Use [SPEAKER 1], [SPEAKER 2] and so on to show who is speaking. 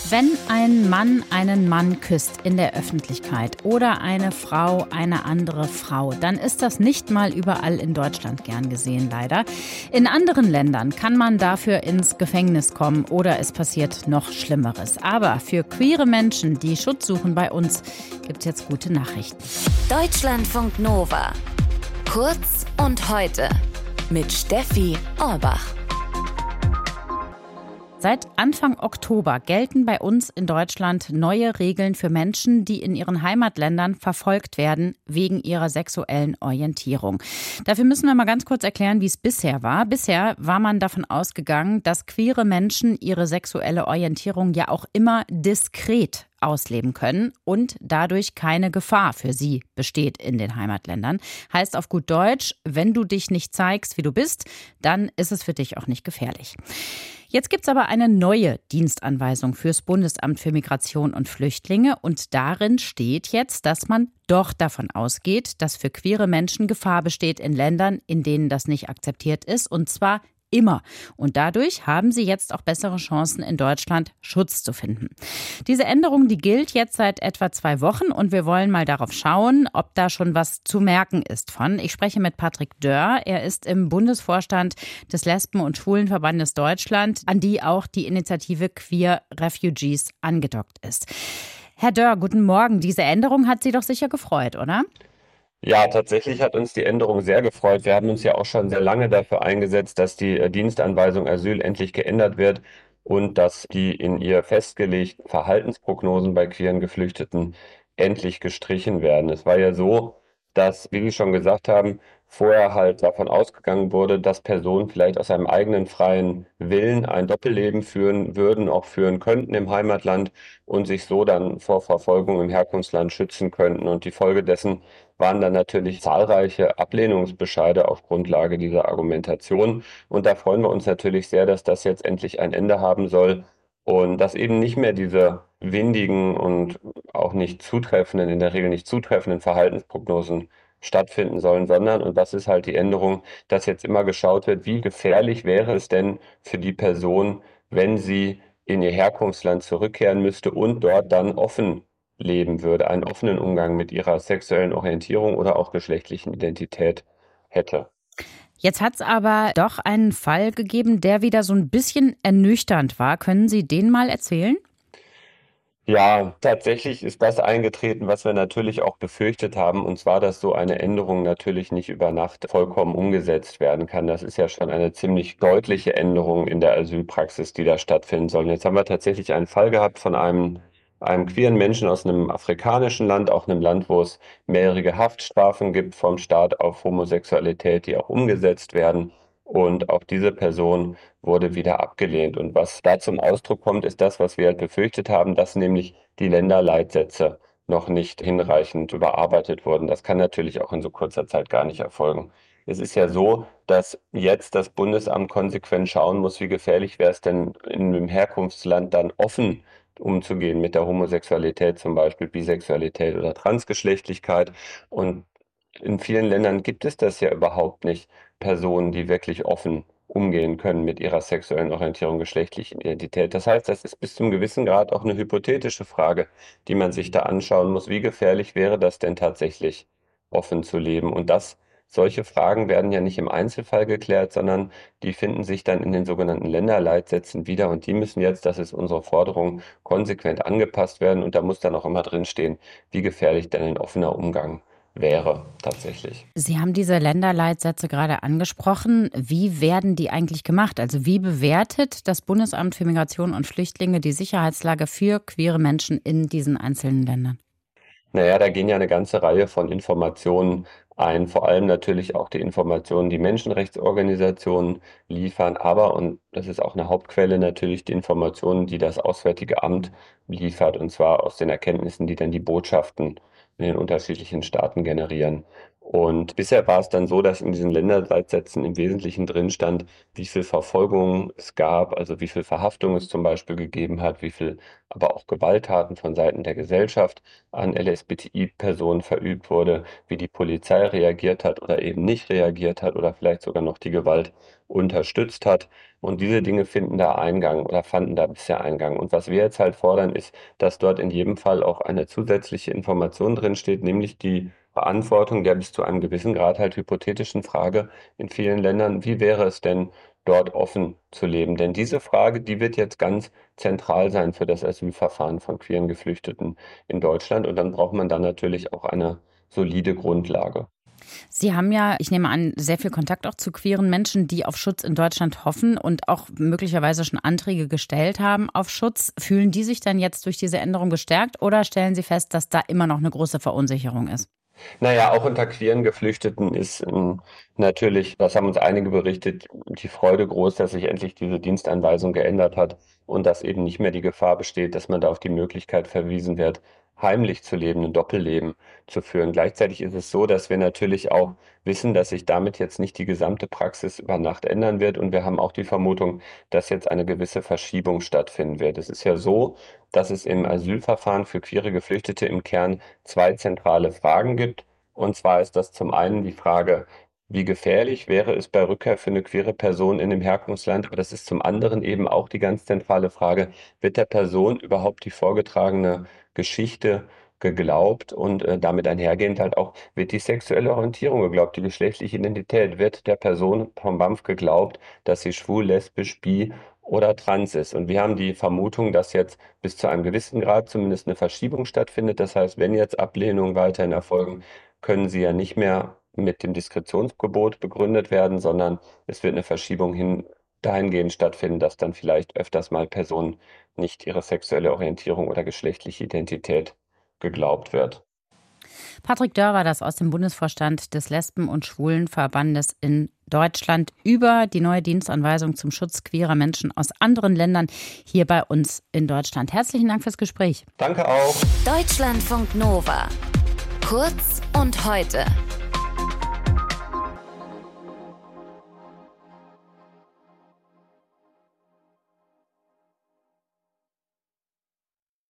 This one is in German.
[SPEAKER 1] Wenn ein Mann einen Mann küsst in der Öffentlichkeit oder eine Frau eine andere Frau, dann ist das nicht mal überall in Deutschland gern gesehen, leider. In anderen Ländern kann man dafür ins Gefängnis kommen oder es passiert noch Schlimmeres. Aber für queere Menschen, die Schutz suchen bei uns, gibt es jetzt gute Nachrichten.
[SPEAKER 2] Deutschlandfunk Nova. Kurz und heute mit Steffi Orbach.
[SPEAKER 1] Seit Anfang Oktober gelten bei uns in Deutschland neue Regeln für Menschen, die in ihren Heimatländern verfolgt werden wegen ihrer sexuellen Orientierung. Dafür müssen wir mal ganz kurz erklären, wie es bisher war. Bisher war man davon ausgegangen, dass queere Menschen ihre sexuelle Orientierung ja auch immer diskret ausleben können und dadurch keine Gefahr für sie besteht in den Heimatländern. Heißt auf gut Deutsch, wenn du dich nicht zeigst, wie du bist, dann ist es für dich auch nicht gefährlich. Jetzt gibt es aber eine neue Dienstanweisung fürs Bundesamt für Migration und Flüchtlinge und darin steht jetzt, dass man doch davon ausgeht, dass für queere Menschen Gefahr besteht in Ländern, in denen das nicht akzeptiert ist, und zwar immer. Und dadurch haben sie jetzt auch bessere Chancen, in Deutschland Schutz zu finden. Diese Änderung, die gilt jetzt seit etwa 2 Wochen und wir wollen mal darauf schauen, ob da schon was zu merken ist von. Ich spreche mit Patrick Dörr. Er ist im Bundesvorstand des Lesben- und Schwulenverbandes Deutschland, an die auch die Initiative Queer Refugees angedockt ist. Herr Dörr, guten Morgen. Diese Änderung hat Sie doch sicher gefreut, oder?
[SPEAKER 3] Ja, tatsächlich hat uns die Änderung sehr gefreut. Wir haben uns ja auch schon sehr lange dafür eingesetzt, dass die Dienstanweisung Asyl endlich geändert wird und dass die in ihr festgelegten Verhaltensprognosen bei queeren Geflüchteten endlich gestrichen werden. Es war ja so, dass, wie Sie schon gesagt haben, vorher halt davon ausgegangen wurde, dass Personen vielleicht aus einem eigenen freien Willen ein Doppelleben führen würden, auch führen könnten im Heimatland und sich so dann vor Verfolgung im Herkunftsland schützen könnten. Und die Folge dessen waren dann natürlich zahlreiche Ablehnungsbescheide auf Grundlage dieser Argumentation. Und da freuen wir uns natürlich sehr, dass das jetzt endlich ein Ende haben soll und dass eben nicht mehr diese windigen und auch nicht zutreffenden, in der Regel nicht zutreffenden Verhaltensprognosen stattfinden sollen, sondern, und das ist halt die Änderung, dass jetzt immer geschaut wird, wie gefährlich wäre es denn für die Person, wenn sie in ihr Herkunftsland zurückkehren müsste und dort dann offen leben würde, einen offenen Umgang mit ihrer sexuellen Orientierung oder auch geschlechtlichen Identität hätte.
[SPEAKER 1] Jetzt hat es aber doch einen Fall gegeben, der wieder so ein bisschen ernüchternd war. Können Sie den mal erzählen?
[SPEAKER 3] Ja, tatsächlich ist das eingetreten, was wir natürlich auch befürchtet haben, und zwar, dass so eine Änderung natürlich nicht über Nacht vollkommen umgesetzt werden kann. Das ist ja schon eine ziemlich deutliche Änderung in der Asylpraxis, die da stattfinden soll. Und jetzt haben wir tatsächlich einen Fall gehabt von einem queeren Menschen aus einem afrikanischen Land, auch einem Land, wo es mehrere Haftstrafen gibt vom Staat auf Homosexualität, die auch umgesetzt werden. Und auch diese Person wurde wieder abgelehnt. Und was da zum Ausdruck kommt, ist das, was wir halt befürchtet haben, dass nämlich die Länderleitsätze noch nicht hinreichend überarbeitet wurden. Das kann natürlich auch in so kurzer Zeit gar nicht erfolgen. Es ist ja so, dass jetzt das Bundesamt konsequent schauen muss, wie gefährlich wäre es denn in einem Herkunftsland dann offen umzugehen mit der Homosexualität, zum Beispiel Bisexualität oder Transgeschlechtlichkeit. Und in vielen Ländern gibt es das ja überhaupt nicht. Personen, die wirklich offen umgehen können mit ihrer sexuellen Orientierung, geschlechtlichen Identität. Das heißt, das ist bis zum gewissen Grad auch eine hypothetische Frage, die man sich da anschauen muss. Wie gefährlich wäre das denn tatsächlich, offen zu leben? Und solche Fragen werden ja nicht im Einzelfall geklärt, sondern die finden sich dann in den sogenannten Länderleitsätzen wieder. Und die müssen jetzt, das ist unsere Forderung, konsequent angepasst werden. Und da muss dann auch immer drinstehen, wie gefährlich denn ein offener Umgang wäre tatsächlich.
[SPEAKER 1] Sie haben diese Länderleitsätze gerade angesprochen. Wie werden die eigentlich gemacht? Also wie bewertet das Bundesamt für Migration und Flüchtlinge die Sicherheitslage für queere Menschen in diesen einzelnen Ländern?
[SPEAKER 3] Naja, da gehen ja eine ganze Reihe von Informationen ein, vor allem natürlich auch die Informationen, die Menschenrechtsorganisationen liefern, aber, und das ist auch eine Hauptquelle, natürlich die Informationen, die das Auswärtige Amt liefert, und zwar aus den Erkenntnissen, die dann die Botschaften in den unterschiedlichen Staaten generieren. Und bisher war es dann so, dass in diesen Länderleitsätzen im Wesentlichen drin stand, wie viel Verfolgung es gab, also wie viel Verhaftung es zum Beispiel gegeben hat, wie viel aber auch Gewalttaten von Seiten der Gesellschaft an LSBTI-Personen verübt wurde, wie die Polizei reagiert hat oder eben nicht reagiert hat oder vielleicht sogar noch die Gewalt unterstützt hat. Und diese Dinge finden da Eingang oder fanden da bisher Eingang. Und was wir jetzt halt fordern, ist, dass dort in jedem Fall auch eine zusätzliche Information drin steht, nämlich die Beantwortung der bis zu einem gewissen Grad halt hypothetischen Frage in vielen Ländern, wie wäre es denn, dort offen zu leben? Denn diese Frage, die wird jetzt ganz zentral sein für das Asylverfahren von queeren Geflüchteten in Deutschland. Und dann braucht man dann natürlich auch eine solide Grundlage.
[SPEAKER 1] Sie haben ja, ich nehme an, sehr viel Kontakt auch zu queeren Menschen, die auf Schutz in Deutschland hoffen und auch möglicherweise schon Anträge gestellt haben auf Schutz. Fühlen die sich dann jetzt durch diese Änderung gestärkt oder stellen Sie fest, dass da immer noch eine große Verunsicherung ist?
[SPEAKER 3] Naja, auch unter queeren Geflüchteten ist natürlich, das haben uns einige berichtet, die Freude groß, dass sich endlich diese Dienstanweisung geändert hat und dass eben nicht mehr die Gefahr besteht, dass man da auf die Möglichkeit verwiesen wird, heimlich zu leben, ein Doppelleben zu führen. Gleichzeitig ist es so, dass wir natürlich auch wissen, dass sich damit jetzt nicht die gesamte Praxis über Nacht ändern wird. Und wir haben auch die Vermutung, dass jetzt eine gewisse Verschiebung stattfinden wird. Es ist ja so, dass es im Asylverfahren für queere Geflüchtete im Kern zwei zentrale Fragen gibt. Und zwar ist das zum einen die Frage, wie gefährlich wäre es bei Rückkehr für eine queere Person in dem Herkunftsland? Aber das ist zum anderen eben auch die ganz zentrale Frage, wird der Person überhaupt die vorgetragene Geschichte geglaubt und damit einhergehend halt auch, wird die sexuelle Orientierung geglaubt, die geschlechtliche Identität, wird der Person vom BAMF geglaubt, dass sie schwul, lesbisch, bi oder trans ist. Und wir haben die Vermutung, dass jetzt bis zu einem gewissen Grad zumindest eine Verschiebung stattfindet. Das heißt, wenn jetzt Ablehnungen weiterhin erfolgen, können sie ja nicht mehr mit dem Diskretionsgebot begründet werden, sondern es wird eine Verschiebung dahingehend stattfinden, dass dann vielleicht öfters mal Personen nicht ihre sexuelle Orientierung oder geschlechtliche Identität geglaubt wird.
[SPEAKER 1] Patrick Dörr war das aus dem Bundesvorstand des Lesben- und Schwulenverbandes in Deutschland über die neue Dienstanweisung zum Schutz queerer Menschen aus anderen Ländern hier bei uns in Deutschland. Herzlichen Dank fürs Gespräch.
[SPEAKER 3] Danke auch.
[SPEAKER 2] Deutschlandfunk Nova. Kurz und heute.